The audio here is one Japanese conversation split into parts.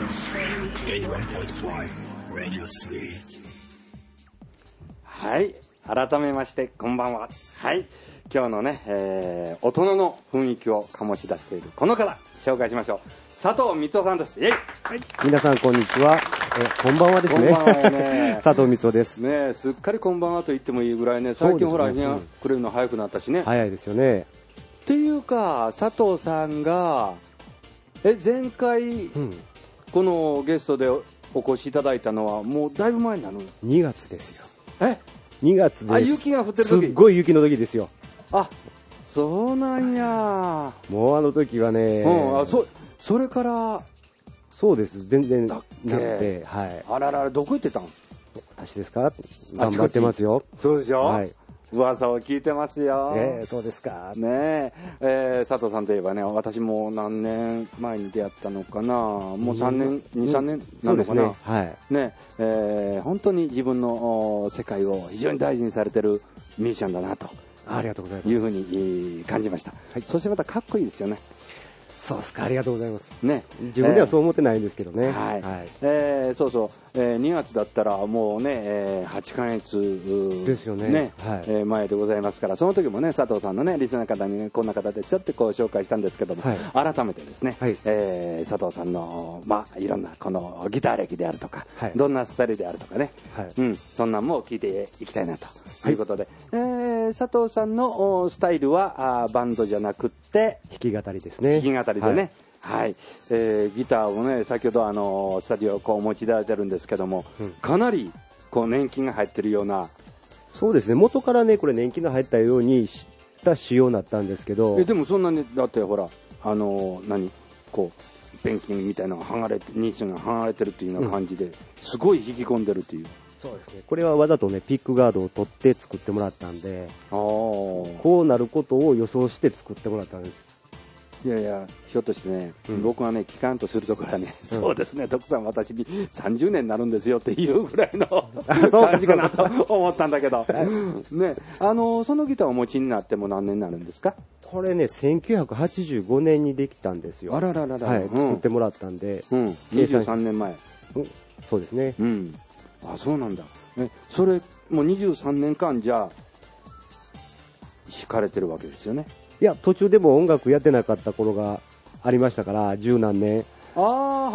はい、改めましてこんばんは。はい、今日のね、大人の雰囲気を醸し出しているこの方紹介しましょう。佐藤光雄さんです。イエイ。はい、 皆さんこんにちは。こんばんはですね。 こんばんはね。 佐藤光雄です。 ね、すっかりこんばんはと言ってもいいぐらいね。最近ほら日が暮れるの早くなったしね。 早いですよね。 っていうか佐藤さんが前回、このゲストでお越しいただいたのはもうだいぶ前なの。 2月ですよ。 2 月です。 あ、雪が降ってる時。 すっごい雪の時ですよ。 あ、そうなんや。 もうあの時はね。 それからそうです。全然なくて、はい。 あらら、どこ行ってたん？ 私ですか？頑張ってますよ。 そうでしょ？はい。噂を聞いてますよ。 そうですか。 ねえ、佐藤さんといえばね、私も何年前に出会ったのかな、もう3年、2、3年なのかな。 はい。 ね、本当に自分の世界を非常に大事にされてるミュージシャンだなと。 ありがとうございます。 いうふうに感じました。はい。そしてまたかっこいいですよね。 そうですか、ありがとうございます。 ね、 自分ではそう思ってないんですけどね。 はい。そうそう、2月だったらもうね、8ヶ月ですよね。 ね、前でございますから、その時もね、佐藤さんのね、リスナーの方にね、こんな方でちょっとこう紹介したんですけども、改めてですね、佐藤さんの、いろんなこのギター歴であるとか、どんなスタイルであるとかね、そんなんも聞いていきたいなということで、佐藤さんのスタイルはバンドじゃなくって弾き語りですね。 弾き語りでね、はい、ギターをね、先ほどスタジオこうお持ちいただいてるんですけども、かなりこう年季が入ってるような。 そうですね、元からねこれ年季が入ったようにした仕様になったんですけど。 でもそんなにだってほらこうペンキみたいなのが剥がれてニーチが剥がれてるっていうような感じで、すごい引き込んでるっていう。 そうですね、これはわざとねピックガードを取って作ってもらったんで、こうなることを予想して作ってもらったんです。 いやいや、ひょっとしてね、僕がね、聞かんとするところはね、そうですね、徳さん、私に30年になるんですよっていうぐらいの感じかなと思ったんだけど、ね、そのギターをお持ちになっても何年になるんですか？ これね、1985年にできたんですよ。 あらららら、 作ってもらったんで、 23年前。 そうですね。 あ、そうなんだ。それ、もう23年間じゃ、弾かれてるわけですよね。 いや、途中でも音楽やってなかった頃がありましたから、十何年。 はい。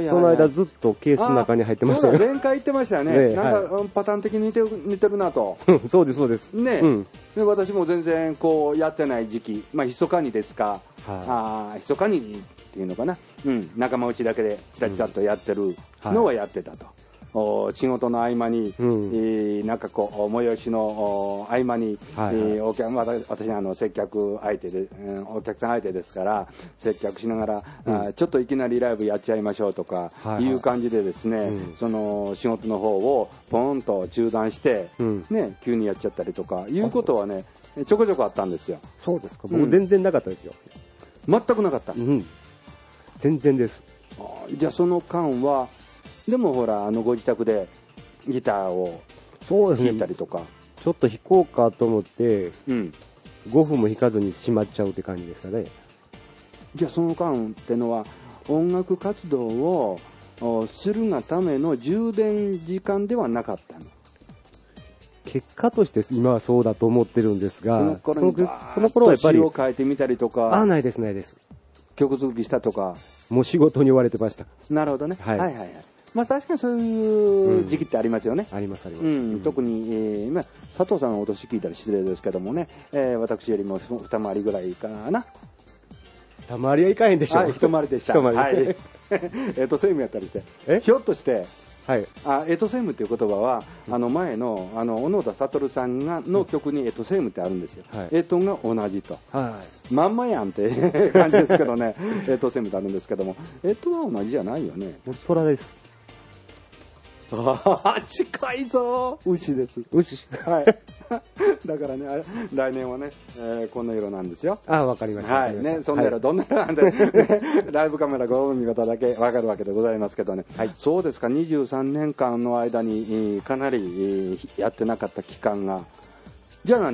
その間ずっとケースの中に入ってましたよ。 前回言ってましたよね。なんかパターン的に似てるなと。 そうです、そうです。 ね、で私も全然こうやってない時期、密かにですか、密かにっていうのかな、仲間内だけでチラチラとやってるのはやってたと。仕事の合間に、なんかこう催しの合間に、私接客相手で、お客さん相手ですから接客しながら、ちょっといきなりライブやっちゃいましょうとかいう感じでですね、その仕事の方をポンと中断して、ね、急にやっちゃったりとかいうことはね、ちょこちょこあったんですよ。 そうですか。僕全然なかったですよ。 全くなかった。 全然です。 じゃあその間はでもほらご自宅でギターを弾いたりとか、 ちょっと弾こうかと思って、5分も弾かずにしまっちゃうって感じですかね。 じゃあその間ってのは音楽活動をするがための充電時間ではなかったの？ 結果として今はそうだと思ってるんですが、 その頃はやっぱり詩を書いてみたりとか。 ないですないです。 曲作りしたとか。 もう仕事に追われてました。 なるほどね。はい。確かにそういう時期ってありますよね。 ありますあります。 特に佐藤さんのお年聞いたら失礼ですけどもね、私よりも二回りぐらいかな。 二回りはいかへんでしょう。 一回りでした。はい。専務やったりして。ひょっとして。エトセームっていう言葉は前の小野田悟さんの曲にエトセームってあるんですよ。エトが同じと。まんまやんって感じですけどね。エトセームってあるんですけども、エトは同じじゃないよね。 虎です。 近いぞ。牛です。 牛。 はい。だからね、来年はね、こんな色なんですよ。 わかりました。 はい。ね、そんな色、どんな色なんで、ライブカメラご見方だけわかるわけでございますけどね。そうですか、23年間の間にかなりやってなかった期間が、じゃあ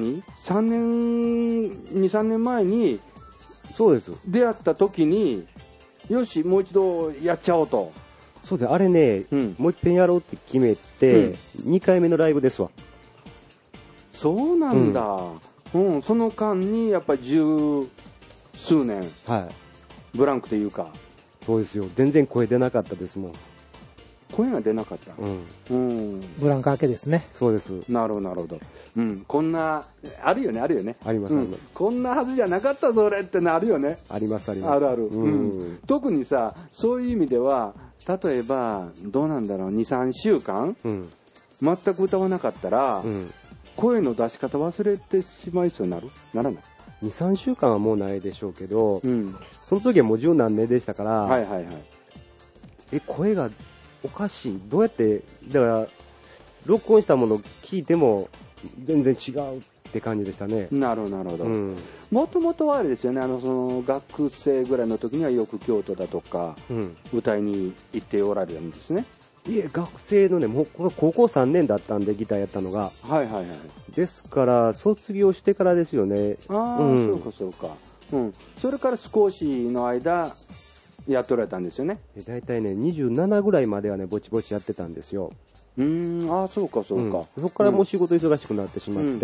2、3年前に、 そうです。 出会った時に、よし、もう一度やっちゃおうと。 そうですね、あれね、もう一遍やろうって決めて、2回目のライブですわ。 そうなんだ。その間にやっぱり十数年、ブランクというか。 そうですよ、全然声出なかったですもん。 声が出なかった。 ブランク明けですね。 そうです。 なるほど、なるほど。こんな、あるよね、あるよね。 あります、 こんなはずじゃなかったぞ、俺ってのあるよね。 あります、あります。 あるある。特にさ、そういう意味では、例えば、どうなんだろう、2、3週間、全く歌わなかったら、声の出し方忘れてしまいそうにならない？ 2、3週間はもうないでしょうけど、その時はもう十何年でしたから、声がおかしい。どうやって、だから、録音したものを聞いても全然違うって感じでしたね。 なるほど、なるほど。もともとはあれですよね、その学生ぐらいの時にはよく京都だとか、歌いに行っておられるんですね。 いえ、学生のね、もう高校3年だったんで、ギターやったのが。ですから、卒業してからですよね。 そうか、そうか。それから少しの間、やっておられたんですよね。 だいたいね、27ぐらいまではね、ぼちぼちやってたんですよ。 そうか、そうか。 そこからもう仕事忙しくなってしまって、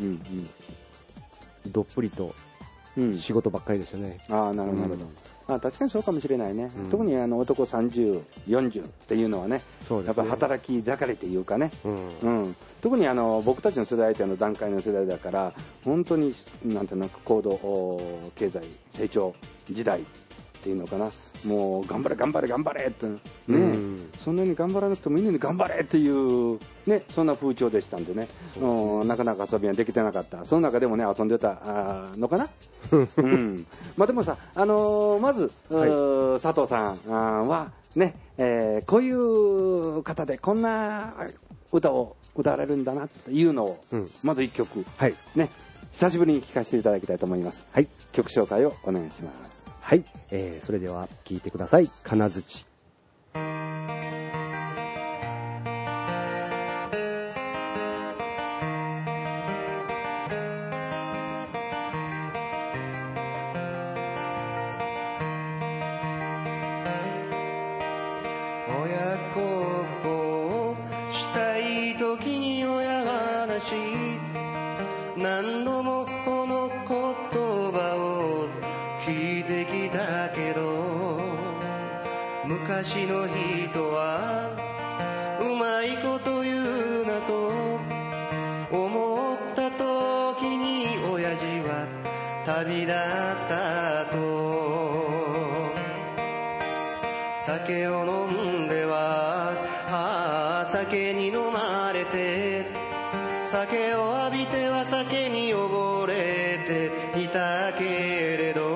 どっぷりと仕事ばっかりでしたね。 なるほど、なるほど。確かにそうかもしれないね。特に男30、40っていうのはね、やっぱり働き盛りというかね、特に僕たちの世代って段階の世代だから、本当になんていうのか、高度経済成長時代っていうのかな、もう頑張れ頑張れ頑張れってね、そんなに頑張らなくてもいいのに頑張れっていうね、そんな風潮でしたんでね、なかなか遊びができてなかった。その中でもね、遊んでたのかな。まあでもさ、まず、佐藤さんはね、こういう方でこんな歌を歌われるんだなっていうのを、まず一曲、ね、久しぶりに聴かせていただきたいと思います。曲紹介をお願いします。 はい、それでは聴いてください。金槌。 親孝行したい時に親話、何度もこの言葉を聞いてきたけど、昔の人はうまいこと言うなと思った時に親父は旅立ったと。酒を飲んでは酒に飲まれて、酒を浴びては酒に溺れていたけれど、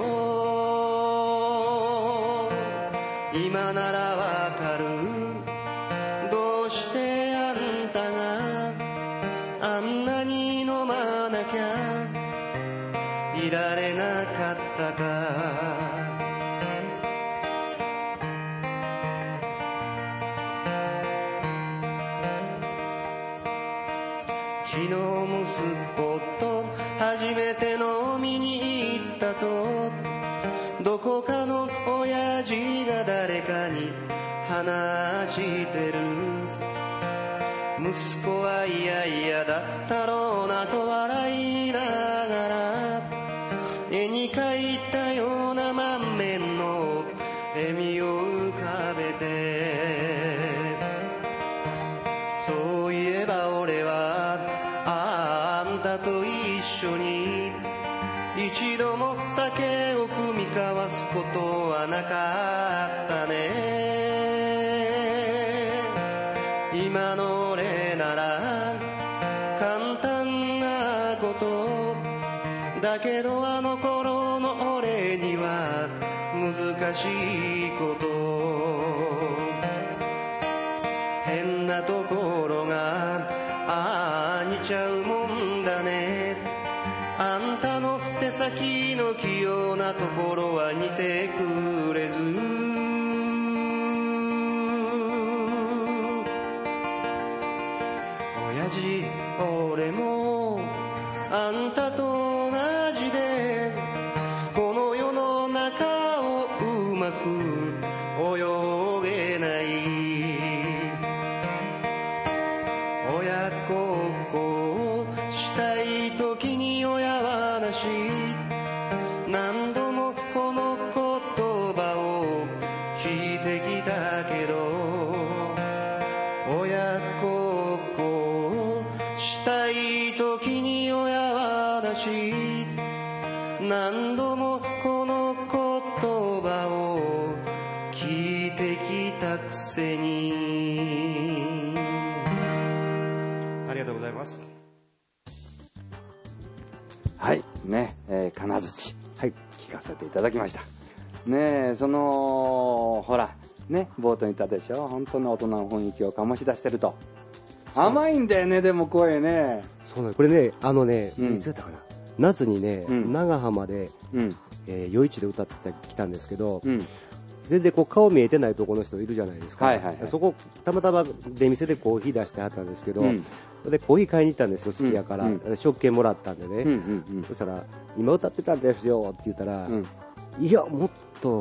今ならわかる。どうしてあんたがあんなに飲まなきゃいられなかったか。昨日息子と初めて飲みに行ったと、どこかの親父が誰かに話してる。息子はいやいやだったろうなと笑いながら、絵に描いたような満面の笑みを浮かべて、そういえば俺はあんたと一緒に一度も酒を酌み交わすことはなかったね。今の俺なら簡単なことだけど、あの頃の俺には難しいこと、変なところが似ちゃうもんだね。あんたの手先の器用なところは似てくれず、親父俺もあんたと同じで、この世の中をうまく泳げない。 てきたくせに。ありがとうございます。 はいね、金槌、 はい、 聞かせていただきました。ねえ、ほらね、冒頭に言ったでしょ、本当の大人の雰囲気を醸し出してると。甘いんだよね、でも声ね。 そうなんです。これね、いつだったかな、夏にね、長浜で、夜市で歌ってきたんですけど、全然こう顔見えてないところの人いるじゃないですか。そこたまたま出店でコーヒー出してはったんですけど、でコーヒー買いに行ったんですよ、好きやから、食券もらったんでね、そしたら今歌ってたんですよって言ったら、いやもっと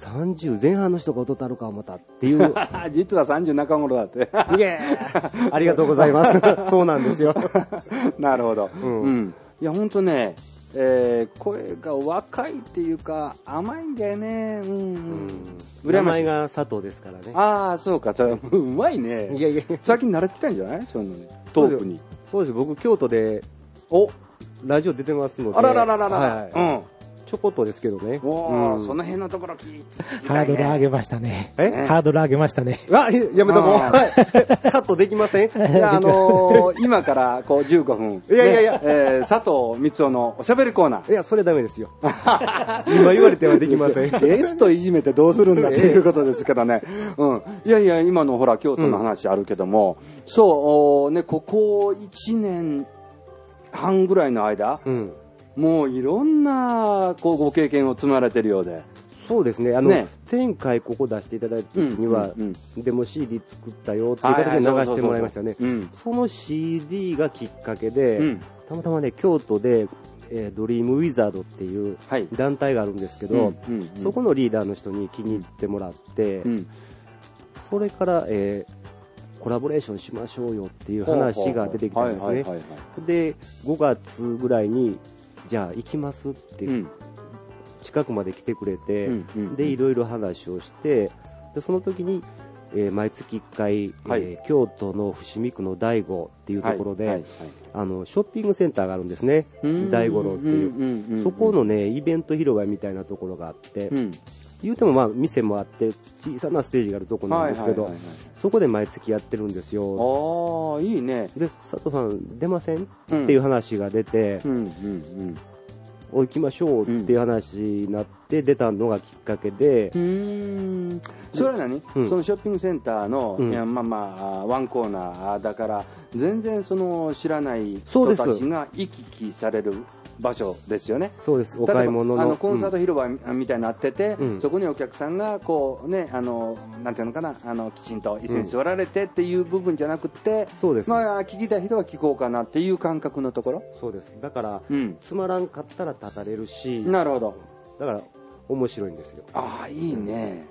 30前半の人が歌ったのか思ったっていう。 実は30中頃だって。 いやありがとうございます。そうなんですよ。 なるほど。いや本当ね、声が若いっていうか甘いんだよね。 名前が佐藤ですからね。 ああ、そうか、それうまいね。 いやいや、 最近慣れてきたんじゃない？そういうのね、トークに。 そうです。僕京都でラジオ出てますので。 あららららら。 ちょこっとですけどね。 その辺のところ聞いて、 ハードル上げましたね。ハードル上げましたね。 やめとこう。カットできません？ 今からこう15分。 いや、 佐藤光雄のおしゃべりコーナー。 いや、それダメですよ。今言われてはできません。 ゲストいじめてどうするんだっていうことですけどね。いやいや、今のほら、京都の話あるけども、そうね、ここ1年半ぐらいの間、もういろんなこうご経験を積まれてるようで。 そうですね。前回ここ出していただいた時には、デモ CD 作ったよっていう形で流してもらいましたね。その CD がきっかけで、たまたまね、京都で、ドリームウィザードっていう団体があるんですけど、そこのリーダーの人に気に入ってもらって、それから、コラボレーションしましょうよっていう話が出てきたんですね。で、5月ぐらいに、じゃあ行きますって、近くまで来てくれて、でいろいろ話をして、でその時に、毎月1回、京都の伏見区の大五っていうところで、ショッピングセンターがあるんですね、大五郎っていう、そこのねイベント広場みたいなところがあって、言うてもまあ店もあって小さなステージがあるところなんですけど、そこで毎月やってるんですよ。 いいね。 で佐藤さん出ませんっていう話が出て、行きましょうっていう話になって出たのがきっかけで、 それは何、そのショッピングセンターの、ワンコーナーだから全然その知らない人たちが行き来される場所ですよね。 そうです。お買い物のコンサート広場みたいになってて、そこにお客さんがこうね、なんていうのかな、きちんと椅子に座られてっていう部分じゃなくて、 そうです。 聞きたい人は聞こうかなっていう感覚のところ。 そうです。だから、つまらんかったら立たれるし、 なるほど。 だから面白いんですよ。 いいね。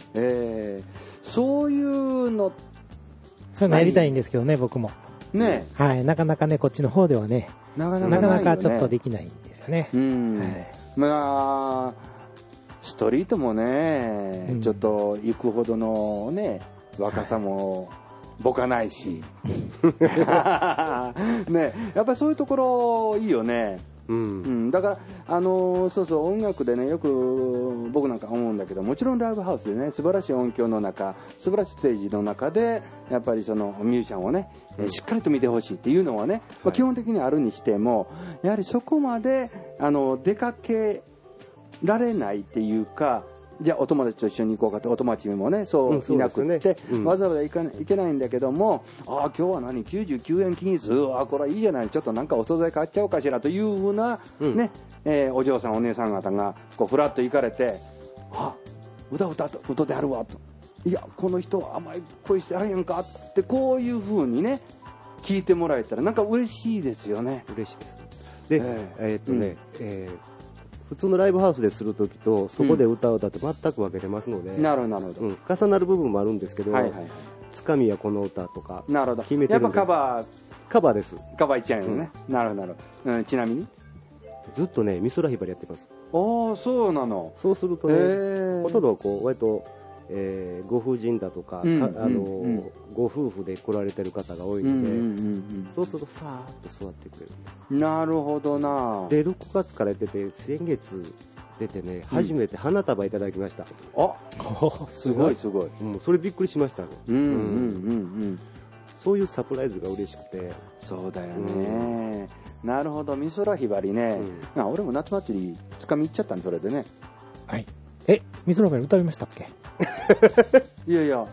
そういうの、 そういうのやりたいんですけどね、僕も。 ね、 はい、なかなかね、こっちの方ではね、なかなかちょっとできないんですよね。 ストリートもね、ちょっと行くほどのね、若さも僕はないし、ね、やっぱりそういうところいいよね。だからそうそう、音楽でね、よく僕なんか思うんだけど、もちろんライブハウスでね、素晴らしい音響の中、素晴らしいステージの中でやっぱりそのミュージシャンをね、しっかりと見てほしいっていうのはね、基本的にあるにしても、やはりそこまで出かけられないっていうか、じゃあお友達と一緒に行こうかって、お友達もねそういなくって、わざわざ行けないんだけども、今日は何99円均一、これはいいじゃない、ちょっとなんかお惣菜買っちゃおうかしらというふうな、ね、お嬢さんお姉さん方がこうフラッと行かれて、歌であるわと、いやこの人甘い声してあるやんかって、こういうふうにね聞いてもらえたらなんか嬉しいですよね。 嬉しいです。で、普通のライブハウスでするときとそこで歌う歌って全く分けてますので、 なるほど、 重なる部分もあるんですけど、つかみはこの歌とか決めてるんで。 やっぱカバーです。 カバーいっちゃうよね。なるほど、ちなみにずっとね美空ひばりやってます。 そうなの。 そうするとね、ほとんどこう割とご婦人だとか、ご夫婦で来られてる方が多いので、そうするとさーっと座ってくれる。 なるほどな。 で6月からやってて、先月出てね、初めて花束いただきました。 あ、すごいすごい。 それびっくりしましたね。そういうサプライズが嬉しくて。 そうだよね。なるほど、美空ひばりね。俺も夏祭りつかみ行っちゃったんそれでね。 はい。美空ひばり歌いましたっけ？ いやいや、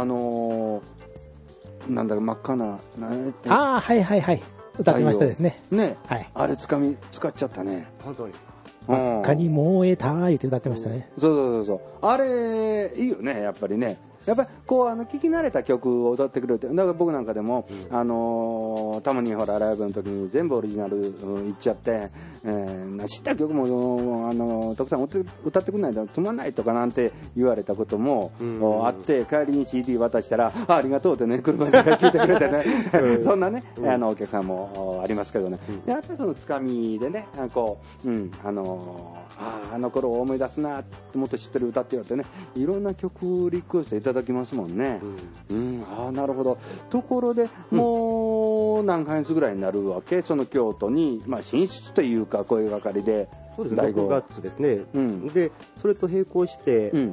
なんだか真っ赤な、 はいはいはい。歌ってましたですね。 ね。はい。あれ使っちゃったね。 本当に。 真っ赤に燃えたー言って歌ってましたね。 そう。あれ、いいよね、やっぱりね。やっぱりこう聞き慣れた曲を歌ってくれるって、だから僕なんかでも、たまにほらライブの時に全部オリジナル言っちゃって、知った曲もたくさん歌ってくんないとつまんないとかなんて言われたこともあって、帰りに CD 渡したらありがとうってね、車で聴いてくれてねそんなねお客さんもありますけどね、やっぱりそのつかみでね、こう、あの頃を思い出すな、もっと知ってる歌ってよってね、いろんな曲リクエストいただきますもんね。なるほど。ところで、もう何ヶ月ぐらいになるわけ？その京都に、進出というか声がかりで。 そうですね、6月ですね。で、それと並行して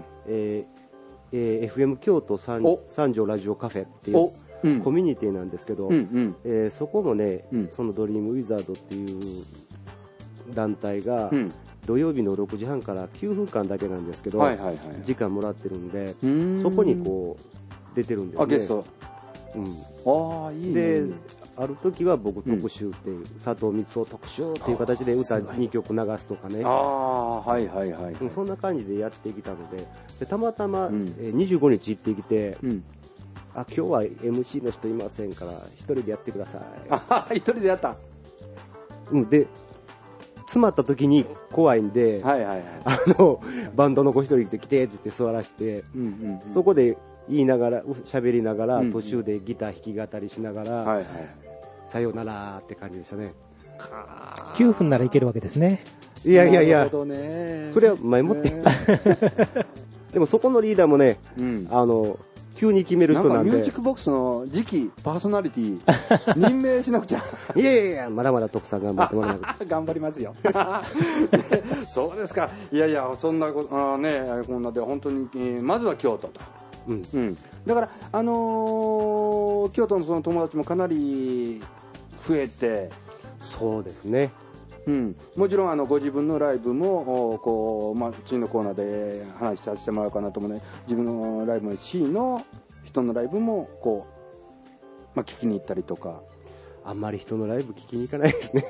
、FM 京都三条ラジオカフェっていうコミュニティなんですけど、そこもね、そのドリームウィザードっていう団体が、土曜日の6時半から9分間だけなんですけど、時間もらってるんで、そこにこう出てるんですね。 ゲスト。いいね。 で、ある時は僕特集っていう、佐藤光雄特集っていう形で歌2曲流すとかね。そんな感じでやってきたので、たまたま25日行ってきて、今日は MC の人いませんから一人でやってください。一人でやった。 で、詰まった時に怖いんで、バンドの子一人で来てって言って座らせて、そこで言いながら喋りながら、途中でギター弾き語りしながら、さようならって感じでしたね。 9分ならいけるわけですね。 いや、それは前もってでもそこのリーダーもね、急に決める人なんで。 ミュージックボックスの次期パーソナリティ任命しなくちゃ。 いや、まだまだ徳さん頑張ってもらわなくて。 頑張りますよ。そうですか。いや、そんなことね、こんなで本当に、まずは京都と。だから、京都のその友達もかなり増えて。 そうですね。 もちろんご自分のライブも次のコーナーで話させてもらおうかなと思うね。自分のライブも C の人のライブも聞きに行ったりとか。 あんまり人のライブ聞きに行かないですね。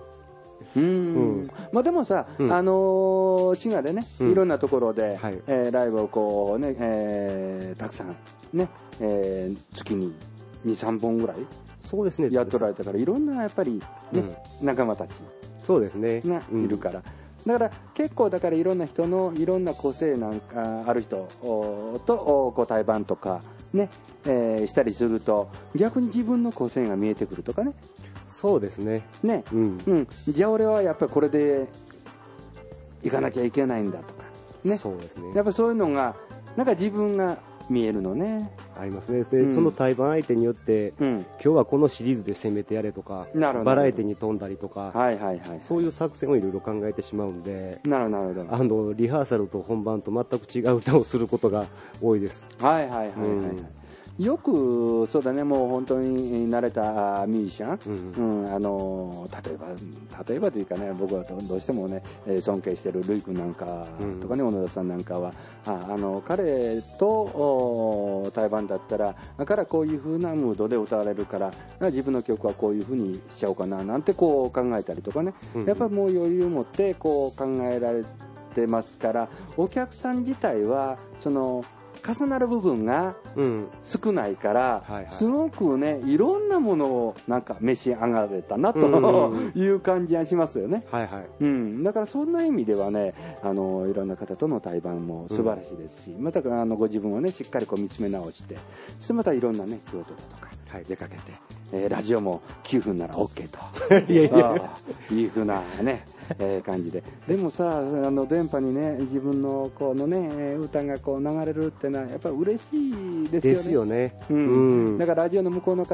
でもさ、滋賀でね、いろんなところで、ライブをたくさんね、月に2、3本ぐらいそうですね、 やっておられたから、いろんなやっぱりね、仲間たちそうですねがいるから、だから結構いろんな人のいろんな個性なんかある人と対バンとかね、したりすると逆に自分の個性が見えてくるとかね。 そうですね。 じゃあ俺はやっぱりこれで行かなきゃいけないんだとかね。 そうですね。 やっぱそういうのがなんか自分が見えるのね。 ありますね。で、その対バン相手によって、今日はこのシリーズで攻めてやれとか、バラエティに飛んだりとか、そういう作戦をいろいろ考えてしまうんで、 なるほど。 リハーサルと本番と全く違う歌をすることが多いです。 よくそうだね、もう本当に慣れたミュージシャン、例えばというかね、僕はどうしてもね、尊敬してるルイ君なんかとかね、小野田さんなんかは彼と対バンだったら彼はこういう風なムードで歌われるから自分の曲はこういう風にしちゃおうかななんて考えたりとかね、やっぱりもう余裕を持って考えられてますから、お客さん自体はその重なる部分が少ないから、すごくね、いろんなものをなんか召し上がれたなという感じがしますよね。だからそんな意味ではね、いろんな方との対バンも素晴らしいですし、またご自分をね、しっかり見つめ直して、そしてまたいろんなね、京都だとか出かけて、ラジオも9分なら OK というふうなね、感じで。でもさ、電波にね、自分のこのね、歌が流れるってのはやっぱり嬉しいですよね。だからラジオの向こうの方がどんな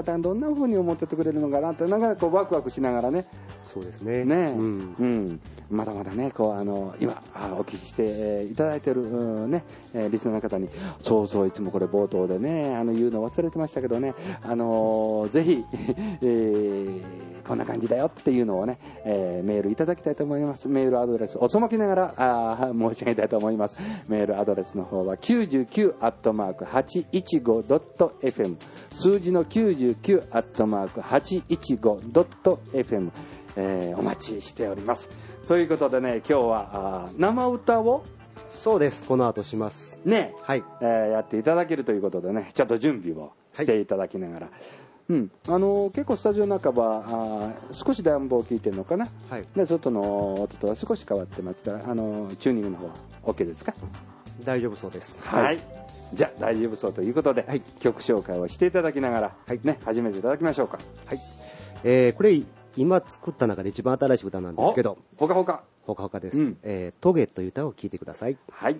な風に思っててくれるのかなって、なんかこうワクワクしながらね。 そうですね。 ね、まだまだね、こう今お聞きしていただいてる、ね、リスナーの方に、そうそう、いつもこれ冒頭でね、言うの忘れてましたけどね、ぜひ、こんな感じだよっていうのをね、メールいただきたいと思います。メールアドレス、おそまきながら申し上げたいと思います。メールアドレスの方は 99@815.fm、数字の 99@815.fm、お待ちしております。ということでね、今日は生歌をそうです、この後しますね、 はい、 やっていただけるということでね、ちょっと準備をしていただきながら、結構スタジオの中は少し暖房を効いてるのかな、はい、で外の音とは少し変わってますから、チューニングの方は OK ですか？ 大丈夫そうです。 はい、じゃあ大丈夫そうということで、はい、曲紹介をしていただきながら、はいね、始めていただきましょうか。 はい、これ今作った中で一番新しい歌なんですけど、 ほかほかです。トゲという歌を聴いてください。 はい。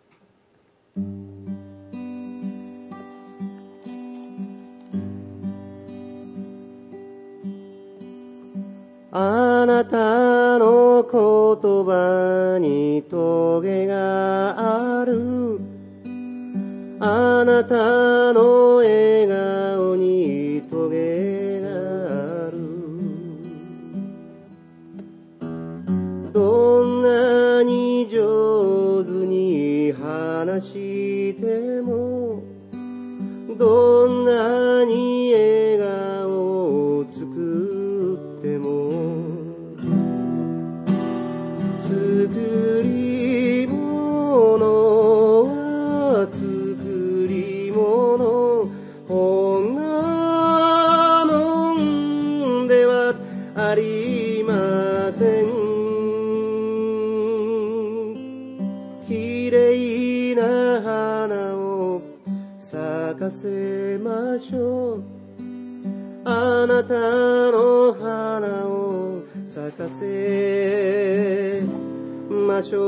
あなたの言葉にトゲがある、あなたの笑顔にトゲがある、どんなに上手に話しても、どんなに笑顔を作っても、作り物は作り物、こんなもんではありません。きれいな花を咲かせましょう、あなたの花を咲かせまし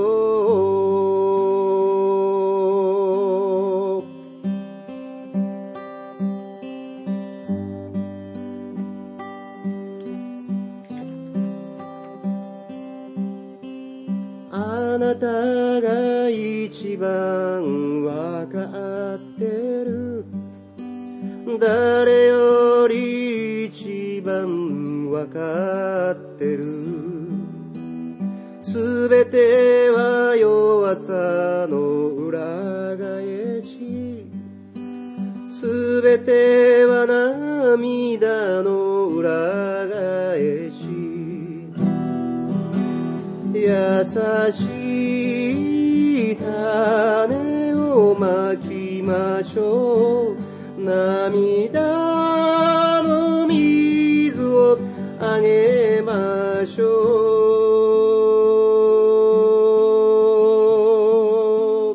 ょう。あなたが一番わかってる、誰より一番わかってる、すべては弱さの裏返し、すべては涙の裏返し、優しい種をまきましょう、涙の水をあげましょう。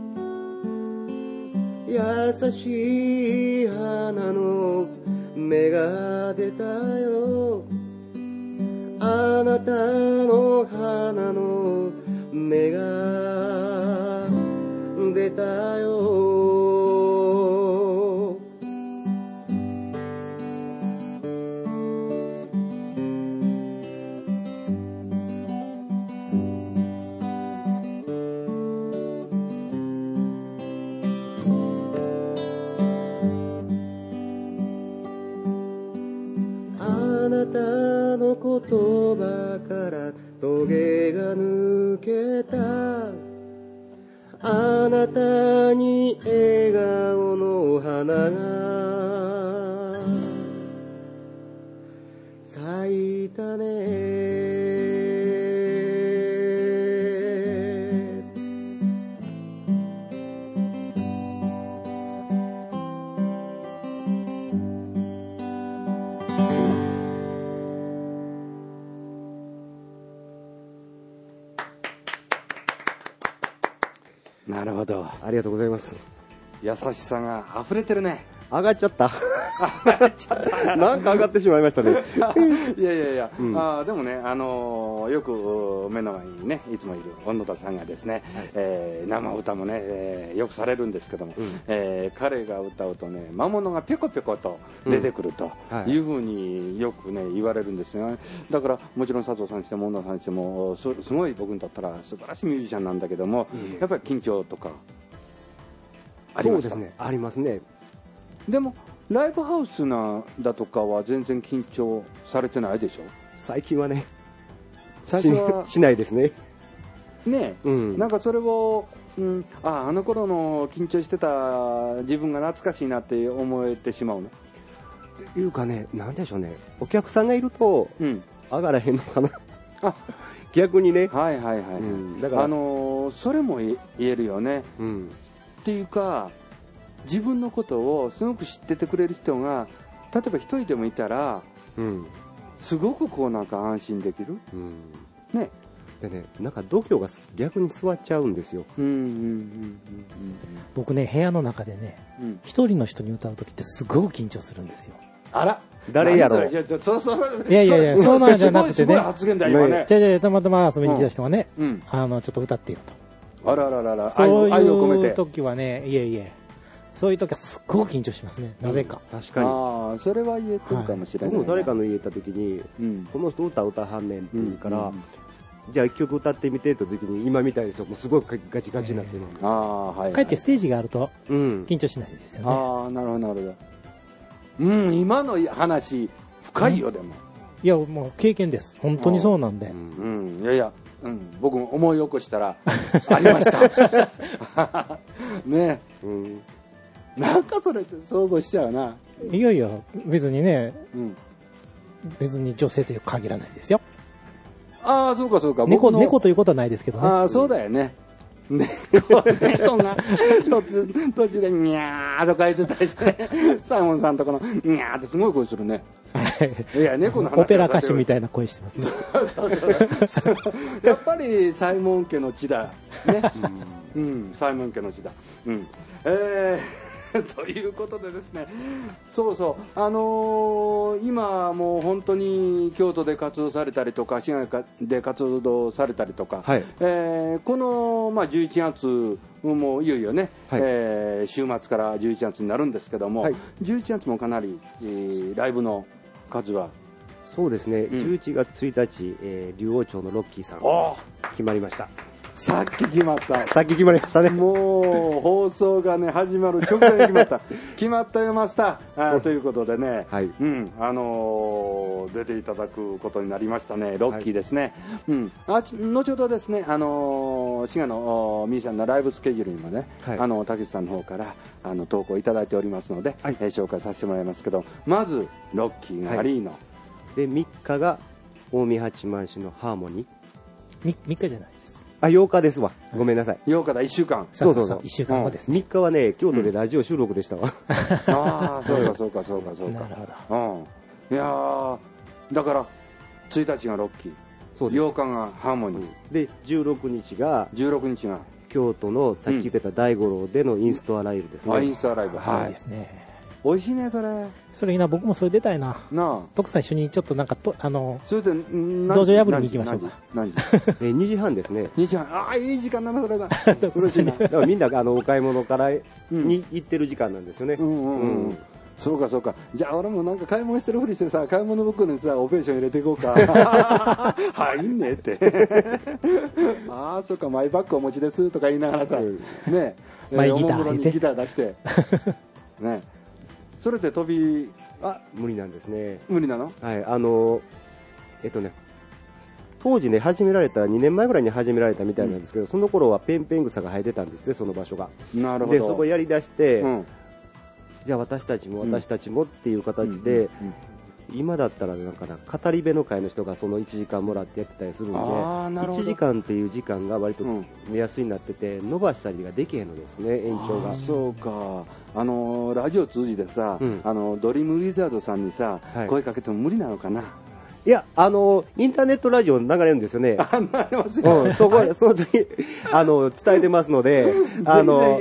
優しい花の芽が出たよ、あなたの花の芽が出たよ。あなたの言葉からトゲが抜けた、あなたに笑顔の花が咲いたね。 なるほど、 ありがとうございます。 優しさが溢れてるね。 上がっちゃったなんか上がってしまいましたね。 いやいやいや、でもね、よく目の前にね、いつもいる小野田さんがですね、生歌もね、よくされるんですけども、彼が歌うとね、魔物がぴょこぴょこと出てくるというふうによくね、言われるんですよね。だから、もちろん佐藤さんにしても小野田さんにしても、すごい僕にとったら素晴らしいミュージシャンなんだけども、やっぱり緊張とか、ありますか？ そうですね、ありますね。 でもライブハウスだとかは全然緊張されてないでしょ？ 最近はね、 最初はしないですね。 ねえ、なんかそれを、あの頃の緊張してた自分が懐かしいなって思えてしまうの？ っていうかね、なんでしょうね、お客さんがいると上がらへんのかな。逆にね。 はいはいはい、だからそれも言えるよね。っていうか、自分のことをすごく知っててくれる人が例えば一人でもいたら、すごくこうなんか安心できる、ね。 でね、なんか度胸が逆に座っちゃうんですよ。 僕ね、部屋の中でね、一人の人に歌う時ってすごく緊張するんですよ。 あら、 誰やろう。 いやいやいや、そうなんじゃなくてね。 すごい発言だ今ね。 たまたま遊びに来た人がね、ちょっと歌ってよと。 あらららら、 そう愛を込めて。 いう時はね、いえいえ、そういう時はすっごく緊張しますね。なぜか。 確かに。 それは言えてるかもしれない。 僕も誰かの家行った時に、この人歌はんねんって言うから、じゃあ一曲歌ってみてって時に今みたいですよ。もうすごくガチガチになってる。 かえってステージがあると緊張しないですよね。 なるほどなるほど。今の話深いよでも。 いやもう経験です。本当にそうなんで。 いやいや。僕も思い起こしたらありましたね。なんかそれって想像しちゃうな。 いやいや別にね、別に女性という限らないですよ。 そうかそうか。 猫ということはないですけどね。 そうだよね。猫が途中でニャーとか言ってたりしてね、サイモンさんとこのニャーってすごい声するね。いや、猫の話オペラ歌手みたいな声してますね。 やっぱりサイモン家の血だね。サイモン家の血だ。ということでですね、そうそう、今もう本当に京都で活動されたりとか、滋賀で活動されたりとか、この、11月もういよいよね、週末から11月になるんですけども、11月もかなり、ライブの数はそうですね、11月1日、竜王町のロッキーさん決まりました。 さっき決まった。 さっき決まりましたね。 もう放送がね始まる直前に決まった。決まったよマスターということでね、出ていただくことになりましたね。ロッキーですね。後ほどですね、滋賀のミーシャンのライブスケジュールにもね、竹内さんの方から投稿いただいておりますので、紹介させてもらいますけど、まずロッキーがアリーノ、 で3日が近江八幡市のハーモニー。 3日じゃない。 8日ですわ。ごめんなさい。 8日だ、1週間。 そう1週間後ですね。 3日はね、京都でラジオ収録でしたわ。 そうか。なるほど。いやだから、1日がロッキー。8日がハーモニー。 で、16日が、京都のさっき言ってた大五郎でのインストアライブですね。 インストアライブ。 はい。ですね。 美味しいね、それ。 それいいな、僕もそれ出たいな。徳さん一緒にちょっとなんかそれで道場破りに行きましょうか。 何時 ？2時半ですね。 2時半。いい時間だな、それだ。嬉しいな。 だからみんなお買い物からに行ってる時間なんですよね。 そうか。じゃあ俺もなんか買い物してるふりしてさ、買い物袋にさ、オペレーション入れていこうか。入んねえって。そうか、マイバッグお持ちですとか言いながらさ、ね、 マイギターおもむろにギター出して、ね。それで飛び無理なんですね。 無理なの？ はい、当時ね始められた2年前ぐらいに始められたみたいなんですけど、その頃はペンペン草が生えてたんですね、その場所が。 なるほど。 でそこやりだして、じゃあ私たちもっていう形で、今だったらなんか語り部の会の人がその1時間もらってやってたりするんで、1時間っていう時間が割と目安になってて、伸ばしたりができへんのですね、延長が。 そうか。ラジオ通じてさ、ドリームウィザードさんにさ、声かけても無理なのかな？ いや、インターネットラジオ流れるんですよね。 流れますよ。 その時、伝えてますので、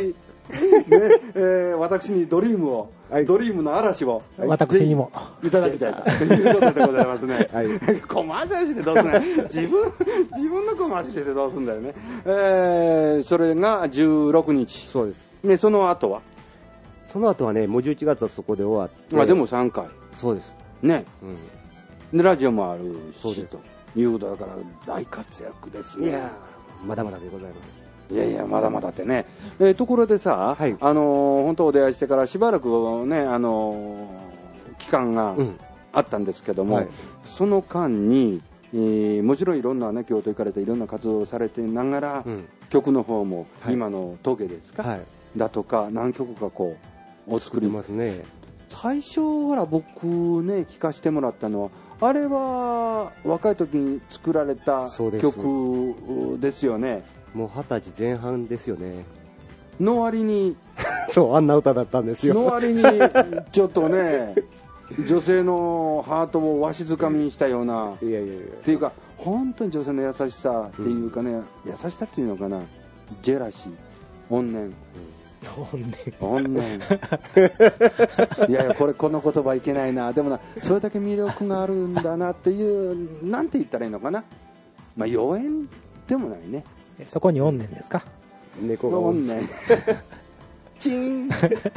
私にドリームを、ドリームの嵐を、 私にもいただきたいということでございますね。コマーシャルしてどうすんだよ。自分のコマーシャルしてどうすんだよね。それが16日。 そうです。 ね、その後はね、もう11月はそこで終わって。 でも3回。 そうです。 ね。で、ラジオもあるし、 ということだから大活躍ですね。 いやまだまだでございます。 いやいや、まだまだってね。ところでさ、本当お出会いしてからしばらくね、期間があったんですけども、その間に、もちろんいろんなね、京都行かれていろんな活動をされてながら、曲の方も、今の峠ですか、だとか、何曲かこう、お作りますね。 最初、ほら、僕ね、聴かせてもらったのは、あれは若い時に作られた曲ですよね。 もう20歳前半ですよね。 の割にそう、あんな歌だったんですよ。 の割にちょっとね、女性のハートをわしづかみにしたような、っていうか本当に女性の優しさっていうかね、優しさっていうのかな、ジェラシー、怨念、怨念いやいや、この言葉いけないな。でもな、それだけ魅力があるんだなっていう、なんて言ったらいいのかな、妖艶でもないね。 そこに怨念ですか。 猫が怨念チーン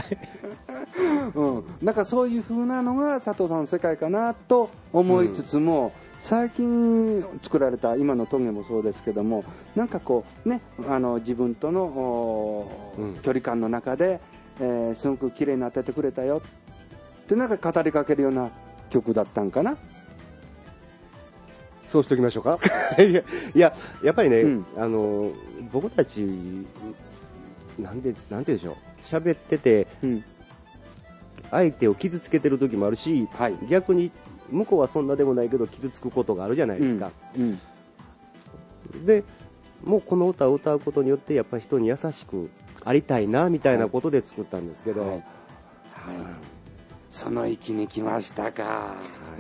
なんかそういう風なのが佐藤さんの世界かなと思いつつも、最近作られた今の峠もそうですけども、なんかこうね、自分との、距離感の中で、すごく綺麗に当ててくれたよってなんか語りかけるような曲だったんかな。 そうしておきましょうか。いややっぱりね、僕たちなんて言うんでしょう、喋ってて、相手を傷つけてる時もあるし、逆に向こうはそんなでもないけど傷つくことがあるじゃないですか。でもうこの歌を歌うことによってやっぱり人に優しくありたいなみたいなことで作ったんですけど、 その域に来ましたか。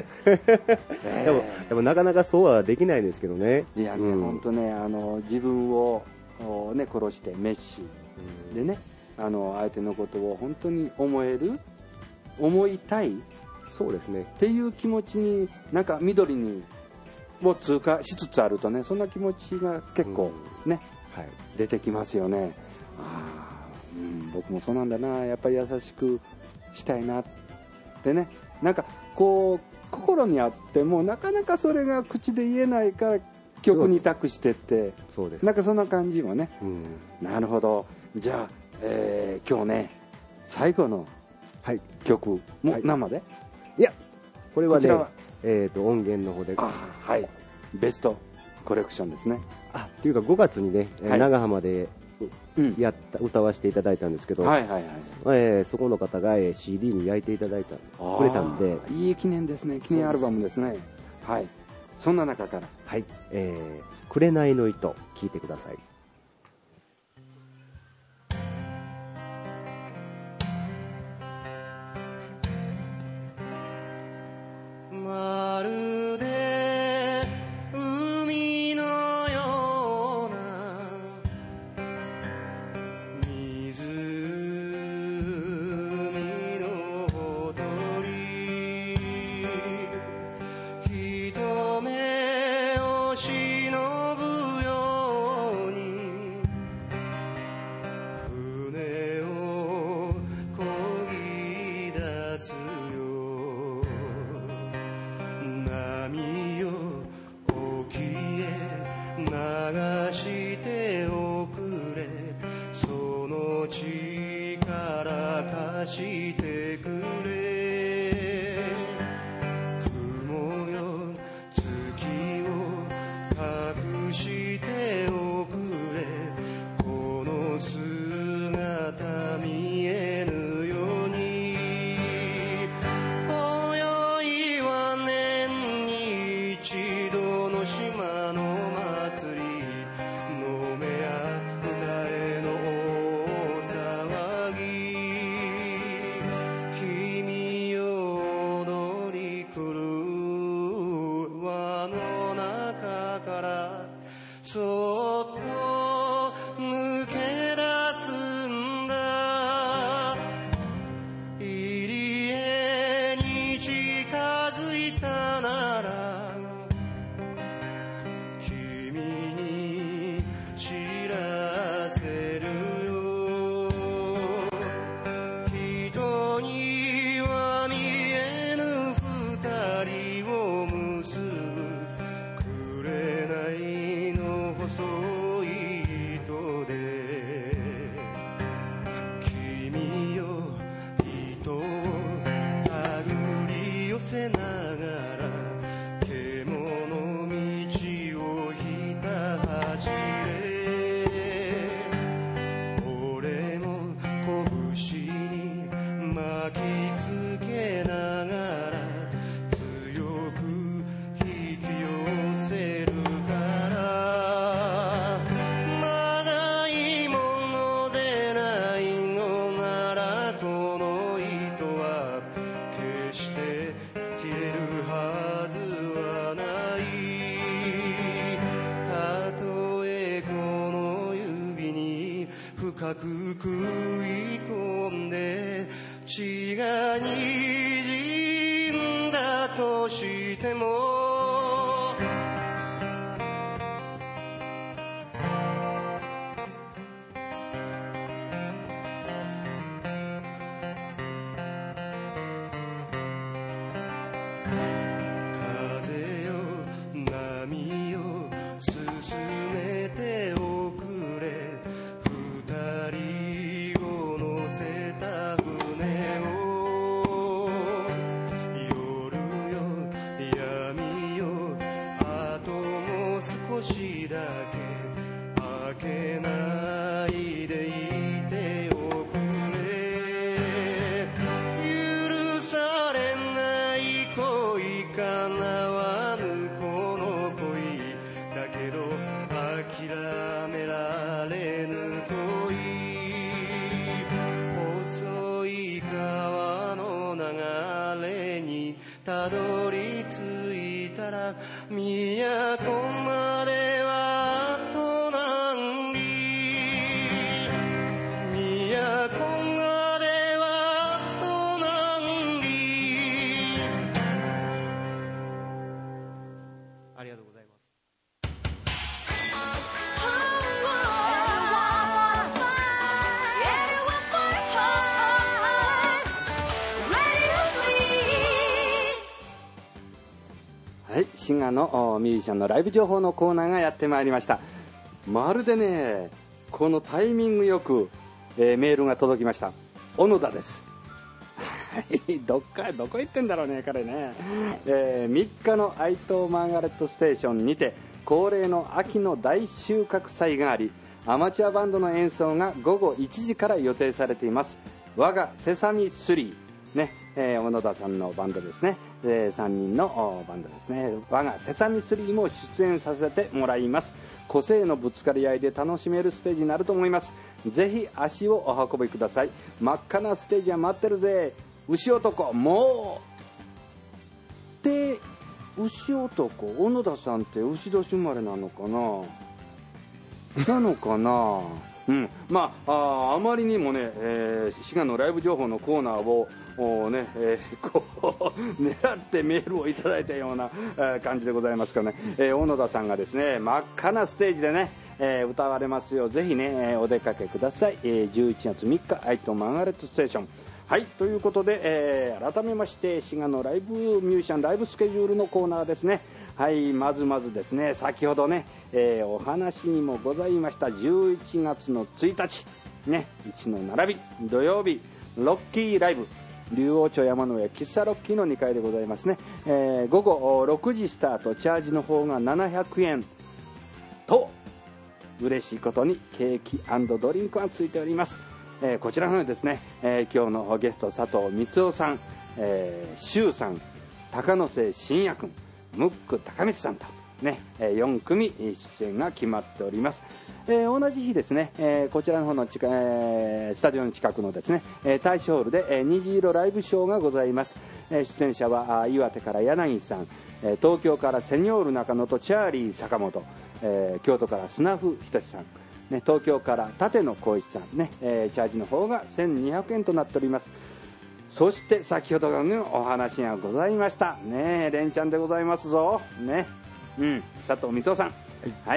でもなかなかそうはできないですけどね。 いやね、本当ね、自分をね、殺してメッシでね、相手のことを本当に思いたい、 そうですねっていう気持ちに、なんか緑を通過しつつあるとね、そんな気持ちが結構ね、出てきますよね。僕もそうなんだな、やっぱり優しくしたいなってね、なんかこう心にあってもなかなかそれが口で言えないから曲に託してって、なんかそんな感じもね、なるほど。じゃあ、今日ね、最後の曲も生で、 いやこれはね、音源の方で、 ベストコレクションですね。 っていうか5月にね、長浜で歌わせていただいたんですけど、そこの方が CD に焼いていただいたくれたんで、 いい記念ですね。記念アルバムですね。そんな中から紅の糸聴いてください。 まるで海のような湖のほとり、一目を忍ぶように船を漕ぎ出すよ。波よ沖へ流しておくれ、その力貸してくれ。雲よ月を隠しておくれ、この姿見えぬように。泳いは年に一度の島の祭り、飲めや歌えの大騒ぎ。君巻きつけながら強く引き寄せるから長いものでないのならこの糸は決して切れるはずはないたとえこの指に深く食い込んで血が滲んだとしても風よ波よ進めておくれ二人を乗せた船を夜よ闇よあともう少しだけ開けないでいておくれ許されない恋かなわぬこの恋だけど諦められぬ恋細い川の流れにたどり着いたら都まではあと何里都まではあと何里ありがとうございますはい、滋賀のミュージシャンのライブ情報のコーナーがやってまいりました。まるでねこのタイミングよく、メールが届きました。小野田です。どこ行ってんだろうね彼ね、3日の愛東マーガレットステーションにて恒例の秋の大収穫祭がありアマチュアバンドの演奏が午後1時から予定されています。我がセサミ3ね、小野田さんのバンドですね、3人のバンドですね。我がセサミ3も出演させてもらいます。個性のぶつかり合いで楽しめるステージになると思います。ぜひ足をお運びください。真っ赤なステージは待ってるぜ牛男もうで牛男小野田さんって牛年生まれなのかなまあ、あまりにもね、滋賀のライブ情報のコーナーをね、こう狙ってメールをいただいたような、感じでございますからね、小野田さんがですね真っ赤なステージでね、歌われますようぜひね、お出かけください。11月3日愛東マーガレットステーションはいということで、改めまして滋賀のライブミュージシャンライブスケジュールのコーナーですね。はい、まずですね先ほどね、お話にもございました11月の1日ね1の並び土曜日ロッキーライブ竜王町山の上喫茶ロッキーの2階でございますね、午後6時スタートチャージの方が700円と嬉しいことにケーキ&ドリンクがついております。こちらのですね、今日のゲスト佐藤光雄さん、周さん高野瀬信也君ムック高光さんとね、4組出演が決まっております。同じ日ですね、こちらの方のスタジオの近くのですね、大正ホールで、虹色ライブショーがございます。出演者は岩手から柳さん、東京からセニョール中野とチャーリー坂本、京都からスナフひとしさん、ね、東京から立野光一さん、ねチャージの方が1200円となっております。そして先ほどのお話がございましたね、連チャンでございますぞね、佐藤光雄さん、はい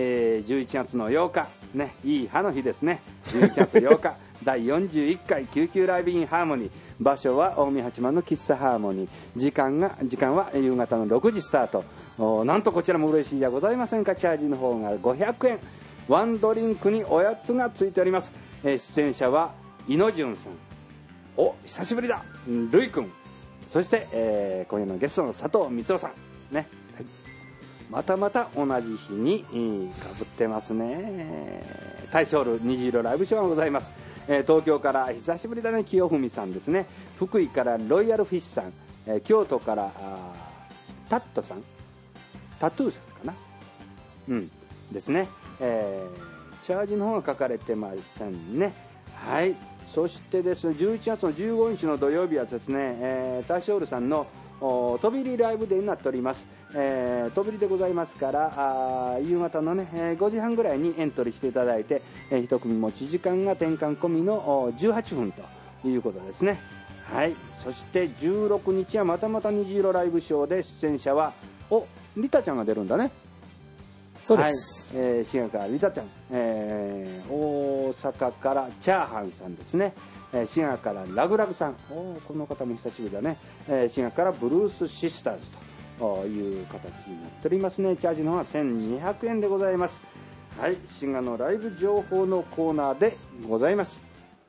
、11月の8日ねいい歯の日ですね。11月8日第41回救急ライブインハーモニー、場所は近江八幡の喫茶ハーモニー、時間は夕方の6時スタート。なんとこちらも嬉しいじゃございませんか。チャージの方が500円、ワンドリンクにおやつがついております。出演者は井野潤さん、お久しぶりだルイ君、そして、今夜のゲストの佐藤光雄さんね、はい、また同じ日にかぶってますね。大正ホール虹色ライブショーがございます。 東京から久しぶりだね、清文さんですね。福井からロイヤルフィッシュさん、京都からタットさん、タトゥーさんかな、うんですね。チャージの方が書かれてませんね。はい。そしてですね、11月の15日の土曜日はですね、タシオールさんの飛び入りライブデーになっております。飛び入りでございますから夕方のね、5時半ぐらいにエントリーしていただいて、一組持ち時間が転換込みの18分ということですね。はい。そして16日はまたまた虹色ライブショーで出演者はリタちゃんが出るんだね。 そうです。 はい。滋賀からリタちゃん、大阪からチャーハンさんですね。滋賀からラグラグさん、この方も久しぶりだね。滋賀からブルースシスターズという形になっておりますね。チャージの方は1200円でございます。はい。滋賀のライブ情報のコーナーでございます。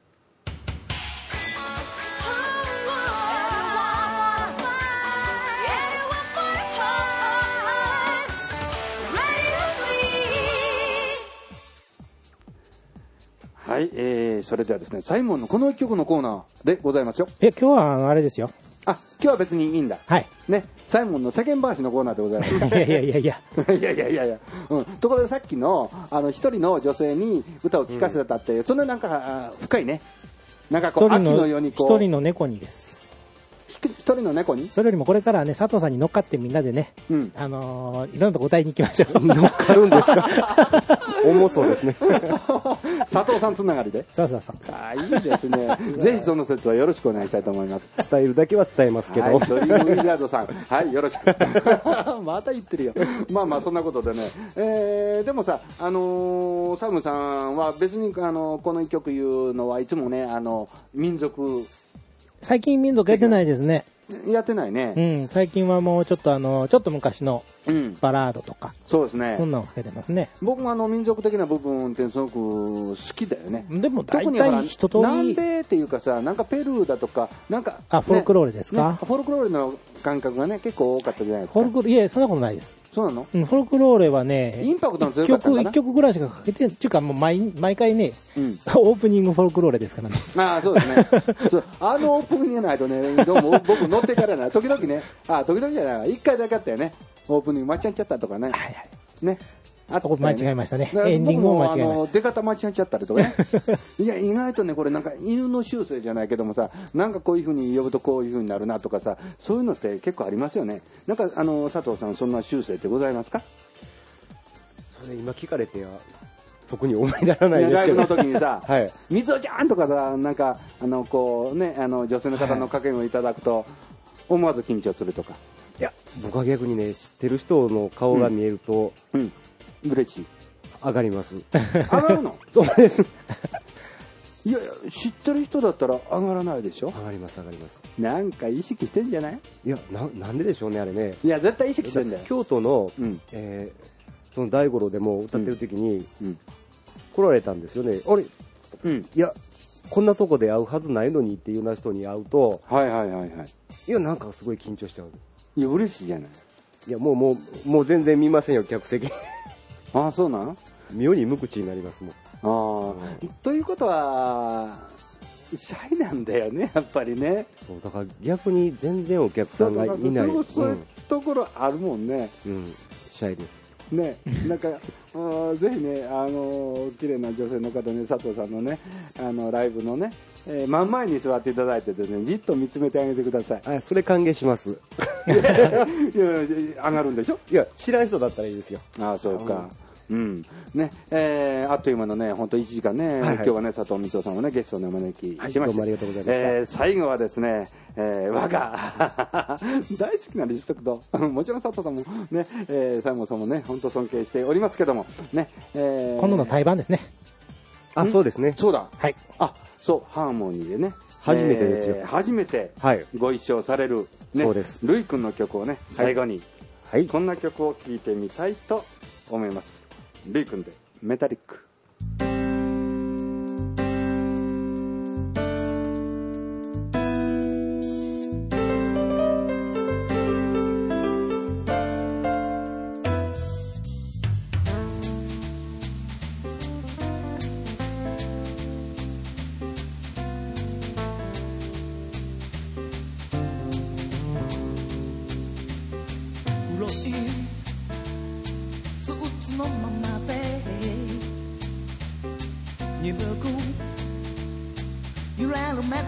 はい、それではですね、サイモンのこの一曲のコーナーでございますよ。 今日はあれですよ。 今日は別にいいんだ。 はい。 ね、サイモンの世間話のコーナーでございます。 いやいやいやいや。 いや、ところでさっきの、一人の女性に歌を聴かせたって、そんななんか、深いね。なんかこう、秋のようにこう。 一人の猫にです。 一人の猫にそれよりもこれからね、佐藤さんに乗っかってみんなでね、いろんなとこ歌いに行きましょう。 乗っかるんですか重そうですね。 佐藤さんつながりで。 そう。 いいですね。ぜひその説はよろしくお願いしたいと思います。 伝えるだけは伝えますけど。 はい、ドリームウィザードさん。はい、よろしく。また言ってるよ。まあそんなことでね。でもさ、サムさんは別にこの一曲言うのはいつもね、民族。 最近民族やってないですね。 やってないね。 最近はもうちょっと昔のバラードとか、 そうですね。 そんなのかけてますね。 僕も民族的な部分ってすごく好きだよね。 でも大体一通り南米っていうかさ、なんかペルーだとか、なんか、 フォルクローレですか？ フォルクローレの感覚がね、結構多かったじゃないですか。 いや、そんなことないです。 そうなの？ フォルクローレはね、 インパクトの強かったんかな。 一曲ぐらいしかかけて、っていうかもう毎回ね、オープニングフォルクローレですからね。 そうですね。オープニングがないとね、どうも僕乗ってからない。時々ね、時々じゃない、一回だけあったよね。オープニング間違っちゃったとかね。ね。 間違えましたね。エンディングも間違えました。 出方間違っちゃったりとかね。いや、意外とね、これなんか犬の習性じゃないけどもさ、なんかこういう風に呼ぶとこういう風になるなとかさ、そういうのって結構ありますよね。なんか佐藤さん、そんな習性ってございますか？ それ今聞かれては特に思いならないですけど。 ライブの時にさ、 はい、 みつおちゃんとかさ、なんかこうね、女性の方の掛け声をいただくと、思わず緊張するとか。 いや、僕は逆にね、知ってる人の顔が見えると、 嬉しい。 上がります。 上がるの？ そうです。 いや、知ってる人だったら上がらないでしょ？ 上がります。 なんか意識してんじゃない？ いや、なんででしょうね、あれね。 いや、絶対意識してんだよ。 京都の、その大五郎でも歌ってる時に、来られたんですよね。あれ、いや、こんなとこで会うはずないのにっていうような人に会うと、いや、なんかすごい緊張しちゃう。 いや、嬉しいじゃない。 いや、もう全然見ませんよ、客席。 そうなの？ 妙に無口になりますもん。 ということは、シャイなんだよね、やっぱりね。 そう、だから逆に全然お客さんがいない。 そういうところあるもんね。 シャイです。 ね、なんか、ぜひね、綺麗な女性の方ね、佐藤さんのね、ライブのね、真ん前に座っていただいてですね、じっと見つめてあげてください。 それ歓迎します。 いや、上がるんでしょ？ いや、知らん人だったらいいですよ。 そうか。ね、あっという間のね、本当1時間ね、今日はね、佐藤光雄さんをね、ゲストにお招きしました。 どうもありがとうございました。最後はですね、我が大好きなリスペクト、もちろん佐藤さんもね、西郷さんもね、本当尊敬しておりますけども、ね、 今度の対バンですね。 そうですね。 そうだ。 はい。 そう、ハーモニーでね。 初めてですよ。 初めてご一緒される、ね、 そうです。 ルイ君の曲をね、最後に、こんな曲を聴いてみたいと思います。ルイ君でメタリック。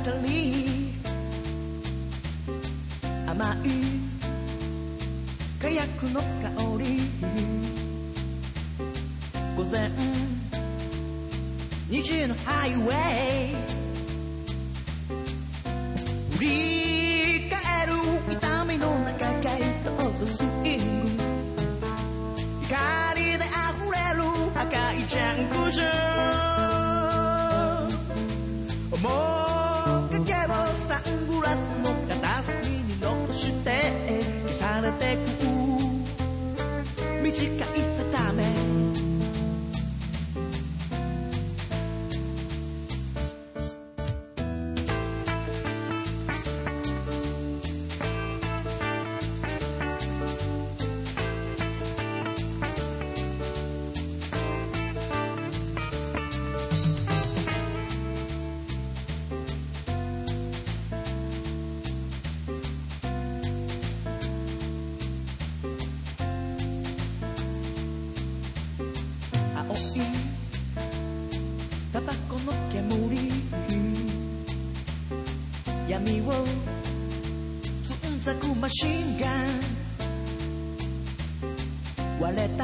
かり甘い火薬の香り午前2時のハイウェイ振り返る痛みの中街灯とスイング光で溢れる赤いジャンクション面影をサングラスの片隅に残して消されてく短い定めタバコの煙闇をつんざくマシンガン割れた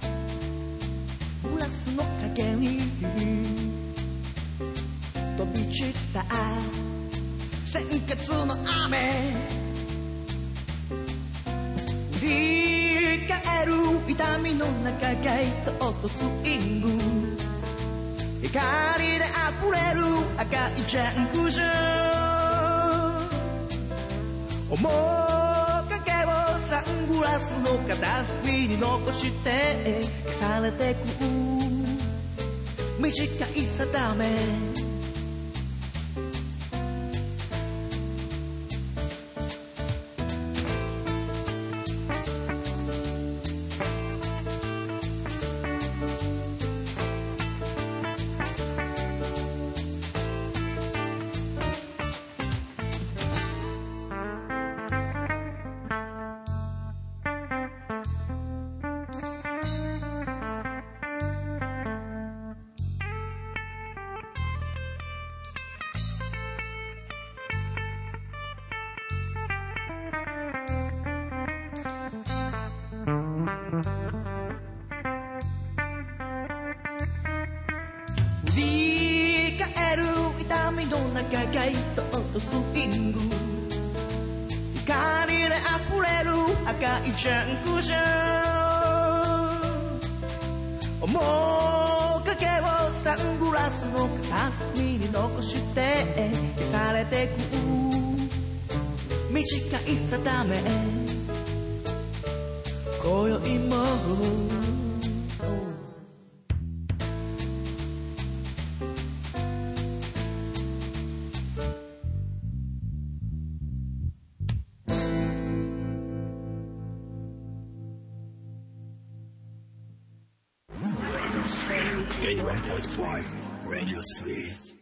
グラスの影に飛び散った鮮血の雨振り返る痛みの中街灯とスイング光で溢れる赤いジャンクション面影をサングラスの片隅に残して消されてく短い定め振り返る痛みの中街灯とスイング光で溢れる赤いジャンクション面影をサングラスの片隅に残して消されてく短い定め今宵も 81.5 Radio 3